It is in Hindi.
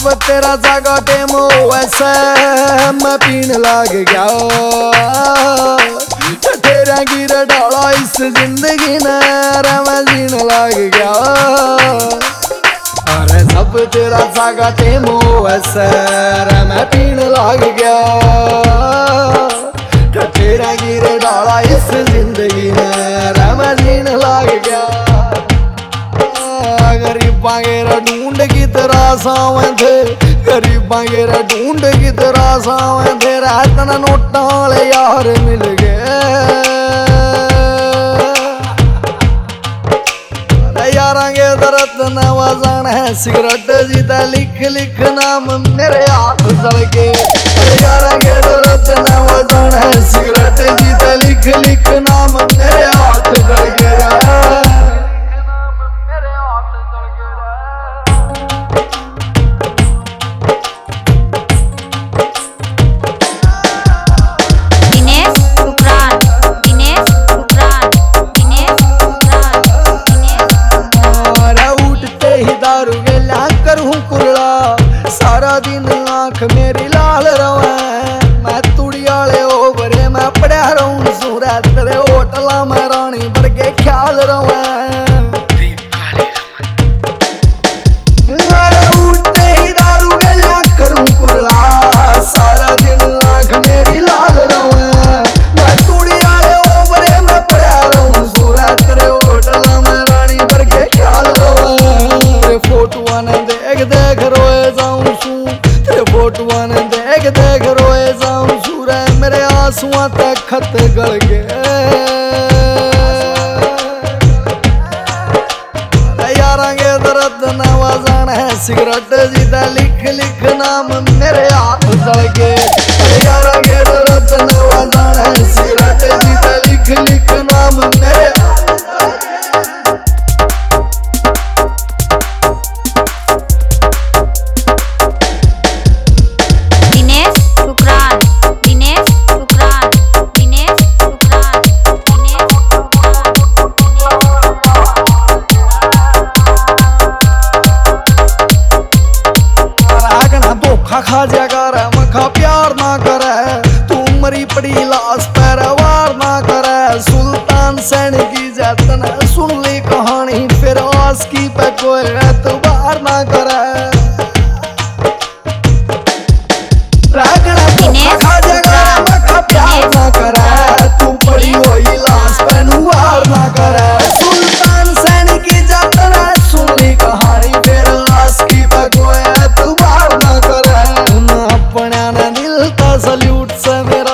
सब तेरा जागा टेमो वैसे मैं पीने लग गया। तेरा गिर डाला इस जिंदगी ने मैं जीने लग गया। अरे सब तेरा जागा टेमो वैसे मैं पीने लग गया। तेरा गिर डाला इस जिंदगी ने मैं जीने लग गया। गरीबा गेरा ढूंढ की तरह सावे थे, गरीबा गेरा ढूंढ की तरह सावे थे। रातना नोटा वाले यार मिल गए। यारा के दर्द न वजन है सिगरेट जीता लिख लिख नाम मेरे हाथ जल के। यारा के दर्द न वजन है सिगरेट जीता लिख लिख नाम मेरे हाथ जल के। सारा दिन आंख मेरी लाल रवे, मैं तुड़ी वाले ओवरे मैं पड़ा रहूं सूरा तेरे होटला में रानी बढ़ के ख्याल रवे। उठते ही दारू गला करूं कुरला, सारा दिन आंख मेरी लाल रवे, मैं तुड़ी वाले ओवरे मैं पड़ा रहूं सूरा तेरे होटला में रानी बढ़ के ख्याल रवे। तेरे फोटुआ ने देख देख रोए जाऊं सू, तेरे फोटुआ ने देख देख रोए जाऊं सूरे मेरे आंसुआ तक खत गल गए। यारा के दर्द न वजन है सिगरेट जीता लिख लिख नाम मेरे हाथ जल गए। यारा के दर्द न वजन है सिगरेट जीता लिख लिख नाम मेरे खा जगर मखा प्यार ना करे, तू मरी पड़ी लाश पर वार ना करे। सुल्तान सैन की जतन सुन ली कहानी फिर आस की पे कोई एतबार ना करे। खा जगर मखा प्यार ना करे, तू पड़ी हुई लाश पर वार ना करे। सुल्तान सैन की जतन सुन ली कहानी फिर आस की पे कोई एतबार ना करे। अपना ने दिल का सल्यूट से मेरा